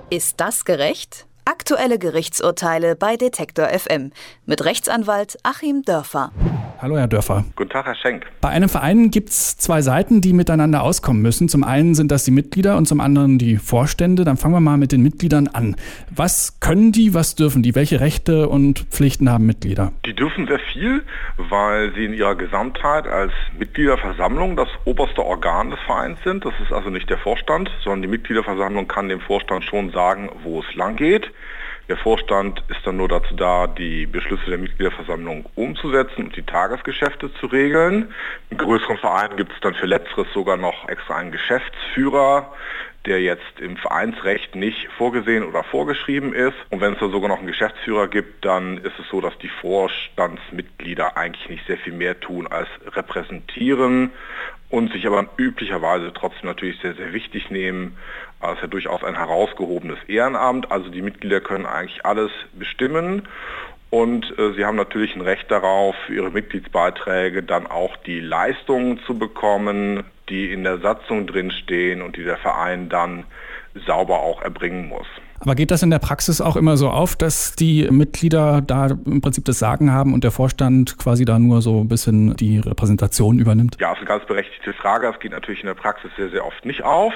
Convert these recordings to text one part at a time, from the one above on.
Ist das gerecht? Aktuelle Gerichtsurteile bei Detektor FM mit Rechtsanwalt Achim Dörfer. Hallo Herr Dörfer. Guten Tag, Herr Schenk. Bei einem Verein gibt es zwei Seiten, die miteinander auskommen müssen. Zum einen sind das die Mitglieder und zum anderen die Vorstände. Dann fangen wir mal mit den Mitgliedern an. Was können die, was dürfen die? Welche Rechte und Pflichten haben Mitglieder? Die dürfen sehr viel, weil sie in ihrer Gesamtheit als Mitgliederversammlung das oberste Organ des Vereins sind. Das ist also nicht der Vorstand, sondern die Mitgliederversammlung kann dem Vorstand schon sagen, wo es lang geht. Der Vorstand ist dann nur dazu da, die Beschlüsse der Mitgliederversammlung umzusetzen und die Tagesgeschäfte zu regeln. In größeren Vereinen gibt es dann für Letzteres sogar noch extra einen Geschäftsführer, der jetzt im Vereinsrecht nicht vorgesehen oder vorgeschrieben ist. Und wenn es da sogar noch einen Geschäftsführer gibt, dann ist es so, dass die Vorstandsmitglieder eigentlich nicht sehr viel mehr tun als repräsentieren und sich aber üblicherweise trotzdem natürlich sehr, sehr wichtig nehmen. Das ist ja durchaus ein herausgehobenes Ehrenamt. Also die Mitglieder können eigentlich alles bestimmen. Und sie haben natürlich ein Recht darauf, für ihre Mitgliedsbeiträge dann auch die Leistungen zu bekommen, die in der Satzung drinstehen und die der Verein dann sauber auch erbringen muss. Aber geht das in der Praxis auch immer so auf, dass die Mitglieder da im Prinzip das Sagen haben und der Vorstand quasi da nur so ein bisschen die Repräsentation übernimmt? Ja, das ist eine ganz berechtigte Frage. Das geht natürlich in der Praxis sehr, sehr oft nicht auf.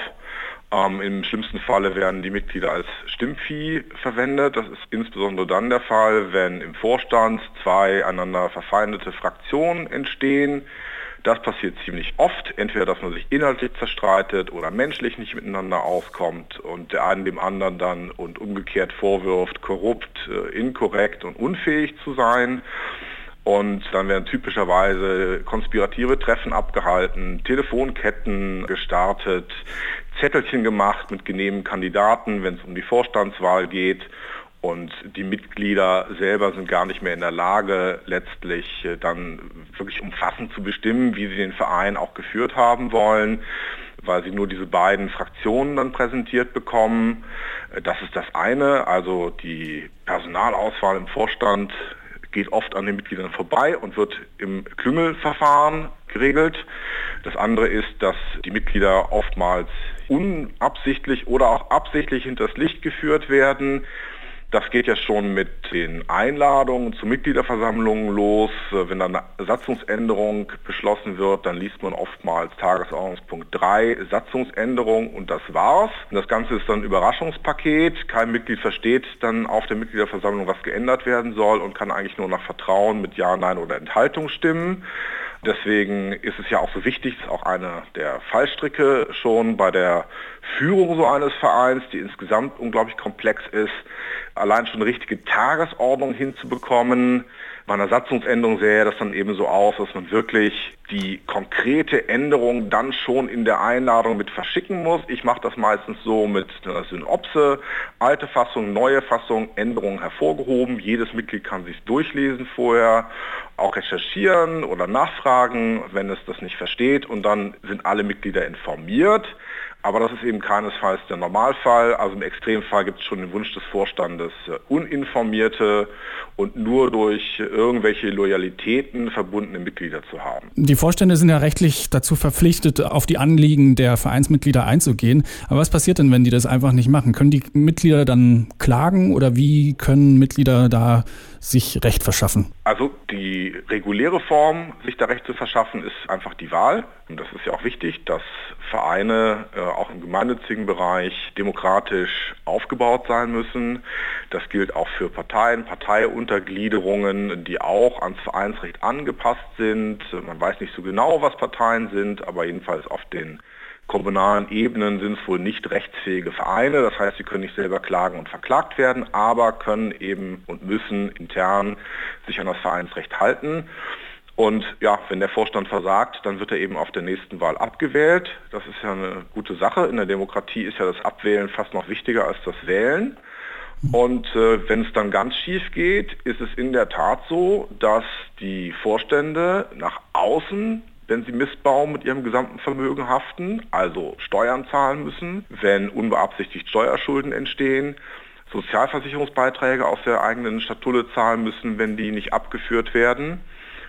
Im schlimmsten Falle werden die Mitglieder als Stimmvieh verwendet. Das ist insbesondere dann der Fall, wenn im Vorstand zwei einander verfeindete Fraktionen entstehen. Das passiert ziemlich oft, entweder dass man sich inhaltlich zerstreitet oder menschlich nicht miteinander auskommt und der eine dem anderen dann und umgekehrt vorwirft, korrupt, inkorrekt und unfähig zu sein. Und dann werden typischerweise konspirative Treffen abgehalten, Telefonketten gestartet, Zettelchen gemacht mit genehmen Kandidaten, wenn es um die Vorstandswahl geht. Und die Mitglieder selber sind gar nicht mehr in der Lage, letztlich dann wirklich umfassend zu bestimmen, wie sie den Verein auch geführt haben wollen, weil sie nur diese beiden Fraktionen dann präsentiert bekommen. Das ist das eine, also die Personalauswahl im Vorstand geht oft an den Mitgliedern vorbei und wird im Klüngelverfahren geregelt. Das andere ist, dass die Mitglieder oftmals unabsichtlich oder auch absichtlich hinters Licht geführt werden. Das geht ja schon mit den Einladungen zu Mitgliederversammlungen los. Wenn dann eine Satzungsänderung beschlossen wird, dann liest man oftmals Tagesordnungspunkt 3, Satzungsänderung und das war's. Und das Ganze ist dann ein Überraschungspaket. Kein Mitglied versteht dann auf der Mitgliederversammlung, was geändert werden soll und kann eigentlich nur nach Vertrauen mit Ja, Nein oder Enthaltung stimmen. Deswegen ist es ja auch so wichtig, das ist auch einer der Fallstricke schon bei der Führung so eines Vereins, die insgesamt unglaublich komplex ist, allein schon eine richtige Tagesordnung hinzubekommen. Bei einer Satzungsänderung sähe das dann eben so aus, dass man wirklich die konkrete Änderung dann schon in der Einladung mit verschicken muss. Ich mache das meistens so mit einer Synopse, alte Fassung, neue Fassung, Änderungen hervorgehoben. Jedes Mitglied kann sich durchlesen vorher, auch recherchieren oder nachfragen, wenn es das nicht versteht. Und dann sind alle Mitglieder informiert. Aber das ist eben keinesfalls der Normalfall. Also im Extremfall gibt es schon den Wunsch des Vorstandes, uninformierte und nur durch irgendwelche Loyalitäten verbundene Mitglieder zu haben. Die Vorstände sind ja rechtlich dazu verpflichtet, auf die Anliegen der Vereinsmitglieder einzugehen. Aber was passiert denn, wenn die das einfach nicht machen? Können die Mitglieder dann klagen oder wie können Mitglieder da sich Recht verschaffen? Also die reguläre Form, sich da Recht zu verschaffen, ist einfach die Wahl. Und das ist ja auch wichtig, dass Vereine auch im gemeinnützigen Bereich demokratisch aufgebaut sein müssen. Das gilt auch für Parteien, Parteiuntergliederungen, die auch ans Vereinsrecht angepasst sind. Man weiß nicht so genau, was Parteien sind, aber jedenfalls auf den kommunalen Ebenen sind es wohl nicht rechtsfähige Vereine. Das heißt, sie können nicht selber klagen und verklagt werden, aber können eben und müssen intern sich an das Vereinsrecht halten. Und ja, wenn der Vorstand versagt, dann wird er eben auf der nächsten Wahl abgewählt. Das ist ja eine gute Sache. In der Demokratie ist ja das Abwählen fast noch wichtiger als das Wählen. Und wenn es dann ganz schief geht, ist es in der Tat so, dass die Vorstände nach außen, wenn sie Missbrauch mit ihrem gesamten Vermögen haften, also Steuern zahlen müssen, wenn unbeabsichtigt Steuerschulden entstehen, Sozialversicherungsbeiträge aus der eigenen Schatulle zahlen müssen, wenn die nicht abgeführt werden.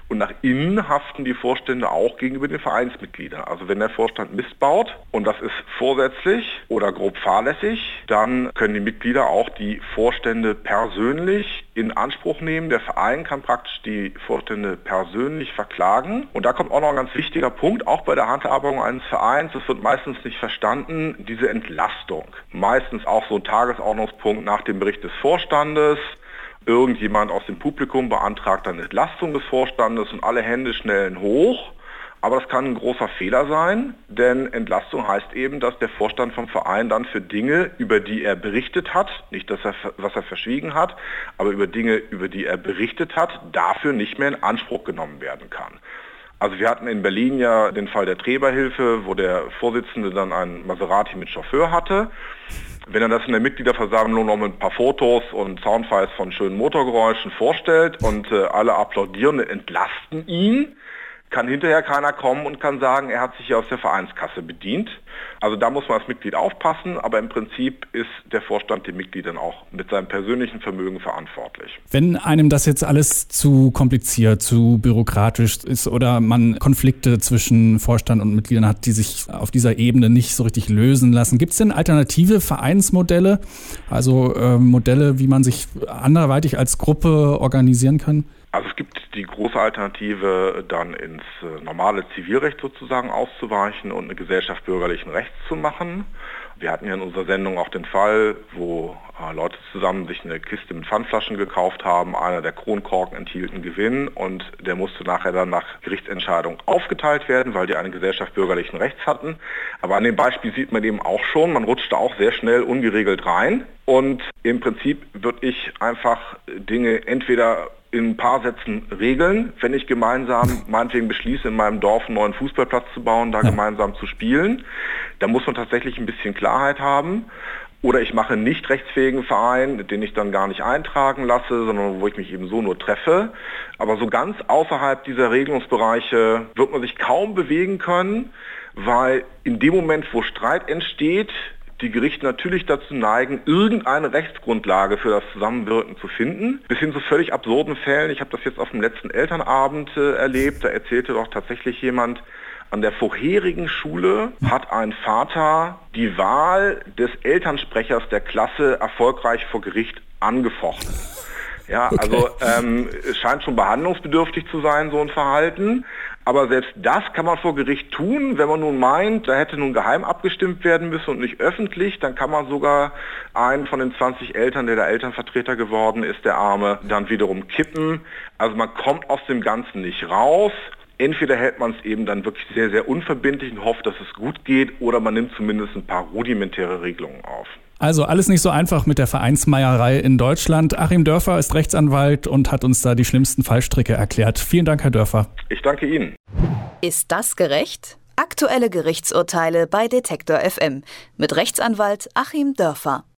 Und nach innen haften die Vorstände auch gegenüber den Vereinsmitgliedern. Also wenn der Vorstand Mist baut, und das ist vorsätzlich oder grob fahrlässig, dann können die Mitglieder auch die Vorstände persönlich in Anspruch nehmen. Der Verein kann praktisch die Vorstände persönlich verklagen. Und da kommt auch noch ein ganz wichtiger Punkt, auch bei der Handhabung eines Vereins. Das wird meistens nicht verstanden, diese Entlastung. Meistens auch so ein Tagesordnungspunkt nach dem Bericht des Vorstandes. Irgendjemand aus dem Publikum beantragt dann Entlastung des Vorstandes und alle Hände schnellen hoch. Aber das kann ein großer Fehler sein, denn Entlastung heißt eben, dass der Vorstand vom Verein dann für Dinge, über die er berichtet hat, nicht was er verschwiegen hat, aber über Dinge, über die er berichtet hat, dafür nicht mehr in Anspruch genommen werden kann. Also wir hatten in Berlin ja den Fall der Träberhilfe, wo der Vorsitzende dann einen Maserati mit Chauffeur hatte. Wenn er das in der Mitgliederversammlung noch mit ein paar Fotos und Soundfiles von schönen Motorgeräuschen vorstellt und alle applaudieren und entlasten ihn, kann hinterher keiner kommen und kann sagen, er hat sich ja aus der Vereinskasse bedient. Also da muss man als Mitglied aufpassen, aber im Prinzip ist der Vorstand den Mitgliedern auch mit seinem persönlichen Vermögen verantwortlich. Wenn einem das jetzt alles zu kompliziert, zu bürokratisch ist oder man Konflikte zwischen Vorstand und Mitgliedern hat, die sich auf dieser Ebene nicht so richtig lösen lassen, gibt es denn alternative Vereinsmodelle, also Modelle, wie man sich anderweitig als Gruppe organisieren kann? Also es gibt die große Alternative, dann ins normale Zivilrecht sozusagen auszuweichen und eine Gesellschaft bürgerlichen Rechts zu machen. Wir hatten ja in unserer Sendung auch den Fall, wo Leute zusammen sich eine Kiste mit Pfandflaschen gekauft haben. Einer der Kronkorken enthielt einen Gewinn und der musste nachher dann nach Gerichtsentscheidung aufgeteilt werden, weil die eine Gesellschaft bürgerlichen Rechts hatten. Aber an dem Beispiel sieht man eben auch schon, man rutscht da auch sehr schnell ungeregelt rein. Und im Prinzip würde ich einfach Dinge entweder in ein paar Sätzen regeln, wenn ich gemeinsam meinetwegen beschließe, in meinem Dorf einen neuen Fußballplatz zu bauen, da gemeinsam zu spielen. Da muss man tatsächlich ein bisschen Klarheit haben. Oder ich mache einen nicht rechtsfähigen Verein, den ich dann gar nicht eintragen lasse, sondern wo ich mich eben so nur treffe. Aber so ganz außerhalb dieser Regelungsbereiche wird man sich kaum bewegen können, weil in dem Moment, wo Streit entsteht, die Gerichte natürlich dazu neigen, irgendeine Rechtsgrundlage für das Zusammenwirken zu finden. Bis hin zu völlig absurden Fällen. Ich habe das jetzt auf dem letzten Elternabend erlebt. Da erzählte doch tatsächlich jemand, an der vorherigen Schule hat ein Vater die Wahl des Elternsprechers der Klasse erfolgreich vor Gericht angefochten. Ja, okay. Also es scheint schon behandlungsbedürftig zu sein, so ein Verhalten. Aber selbst das kann man vor Gericht tun, wenn man nun meint, da hätte nun geheim abgestimmt werden müssen und nicht öffentlich, dann kann man sogar einen von den 20 Eltern, der Elternvertreter geworden ist, der Arme, dann wiederum kippen. Also man kommt aus dem Ganzen nicht raus. Entweder hält man es eben dann wirklich sehr, sehr unverbindlich und hofft, dass es gut geht, oder man nimmt zumindest ein paar rudimentäre Regelungen auf. Also alles nicht so einfach mit der Vereinsmeierei in Deutschland. Achim Dörfer ist Rechtsanwalt und hat uns da die schlimmsten Fallstricke erklärt. Vielen Dank, Herr Dörfer. Ich danke Ihnen. Ist das gerecht? Aktuelle Gerichtsurteile bei Detektor FM mit Rechtsanwalt Achim Dörfer.